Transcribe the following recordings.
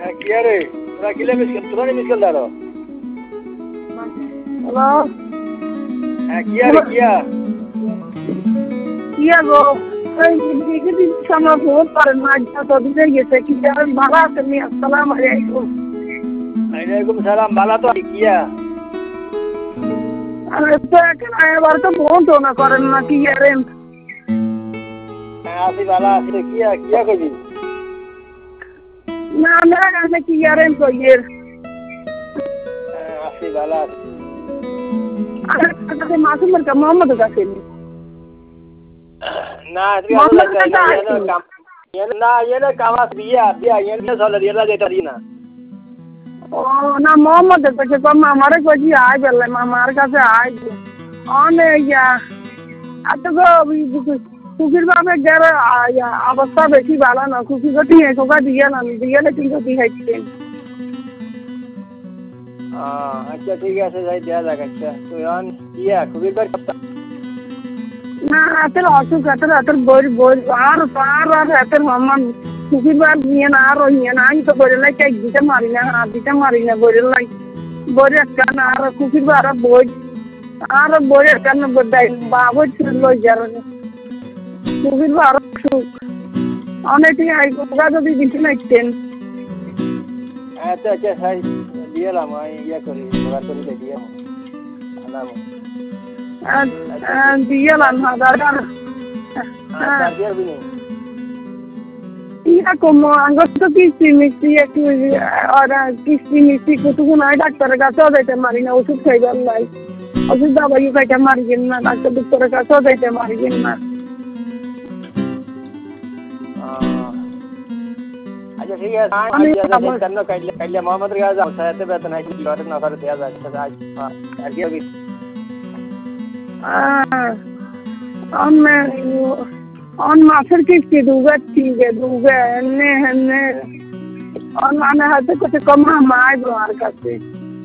কিয়া রে তোরা কিলে মিসকেল দাঁড়ো হ্যালো কিয়া রে কিয়া গো ওই দিকে দিন সময় ফোন করেন মাঝ তো দিতে গেছে কি জানেন ভালো আছেন নি আসসালামু আলাইকুম ওয়ালাইকুম সালাম ভালো তো কিয়া আরে তো এবার তো ফোন তো না করেন না কি জানেন আসি ভালো আছি কিয়া কইবি না মেরা কাছে কি জানেন কইয়ের আসি ভালো আছি আরে কাছে মাসুমের কা মোহাম্মদ কাছে না ये कामास बिया ये चल रिया देता दी ना ও না মোহাম্মদ কাছে কম আমারে কইছি আই বললে মামার কাছে আই অনে ইয়া আতো গো কুকির বাবে গের অবস্থা বেশি ভালো না কুকি গতি কোকা দিয়ে না তিন গতি হইছে अच्छा ठीक है যাই দেয়া যাক আচ্ছা তো অন ইয়া কুকির বার না আতর অসুখ আতর বই আর আতর মামা কুকির বার নিয়ে না আর নিয়ে না আমি তো বলে লাই কেক দিতে মারি না বলে লাই বলে কান আর কুকির বার বই আর বই কান বদাই বাবু ছিল যার কুকির বার সুখ অনেকই আই কোকা যদি দিতে নাইতেন আচ্ছা আচ্ছা সাই দিলাম আমি ইয়া করি জোগাড় করে দিয়ে আলাম দিলাম হাজার তারপর বিনি ইয়া como আঙ্গুর তো কিস্তি মিষ্টি একটু আর কিস্তি মিষ্টি কতক্ষণ হয় ডাক্তারের কাছেও যাইতে পারি না ওষুধ খাইবার লাই ওষুধ দাবাই খাইতে মারিগেন না ডাক্তার ডাক্তারের কাছেও যাইতে মারিগেন না अच्छा ठीक है आज करना काइले मोहम्मद रिया जा साथे बेतन है कि बात ना कर दिया जा आज आगे भी on माफर किसकी दूगा ठीक है दूगा ने on आने हाथे कुछ कम हम आए बाहर करते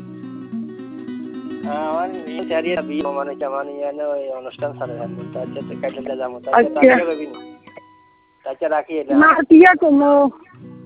वन ये चारिया अभी माने जमाने है ना अनुष्ठान सारे हैं तो अच्छा तो काइले जामो तो अच्छा राखी ना किया como